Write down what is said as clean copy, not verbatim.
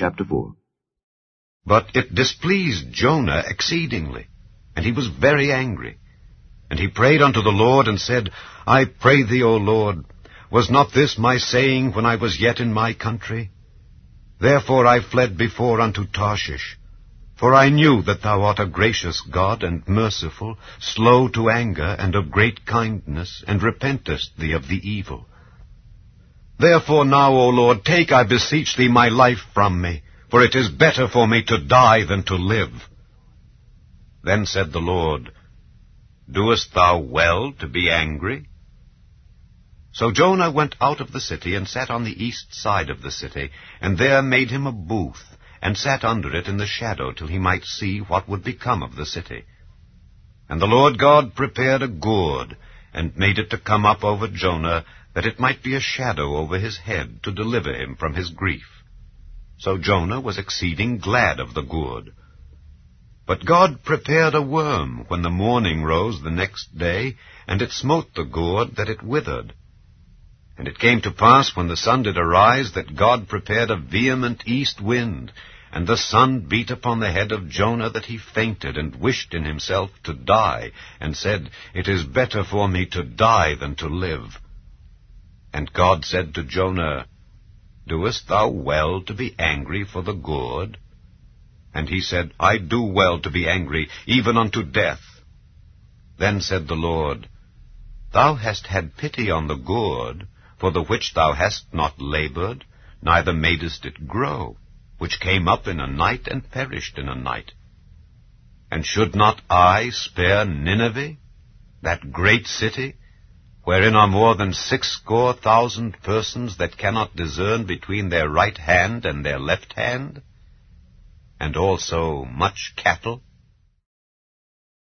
Chapter 4. But it displeased Jonah exceedingly, and he was very angry. And he prayed unto the Lord, and said, I pray thee, O Lord, was not this my saying when I was yet in my country? Therefore I fled before unto Tarshish. For I knew that thou art a gracious God, and merciful, slow to anger, and of great kindness, and repentest thee of the evil. Therefore now, O Lord, take, I beseech thee, my life from me, for it is better for me to die than to live. Then said the Lord, Doest thou well to be angry? So Jonah went out of the city, and sat on the east side of the city, and there made him a booth, and sat under it in the shadow, till he might see what would become of the city. And the Lord God prepared a gourd, and made it to come up over Jonah, that it might be a shadow over his head, to deliver him from his grief. So Jonah was exceeding glad of the gourd. But God prepared a worm when the morning rose the next day, and it smote the gourd, that it withered. And it came to pass, when the sun did arise, that God prepared a vehement east wind, and the sun beat upon the head of Jonah, that he fainted, and wished in himself to die, and said, It is better for me to die than to live. And God said to Jonah, Doest thou well to be angry for the gourd? And he said, I do well to be angry, even unto death. Then said the Lord, Thou hast had pity on the gourd, for the which thou hast not labored, neither madest it grow, which came up in a night, and perished in a night. And should not I spare Nineveh, that great city, wherein are more than 60,000 persons that cannot discern between their right hand and their left hand, and also much cattle?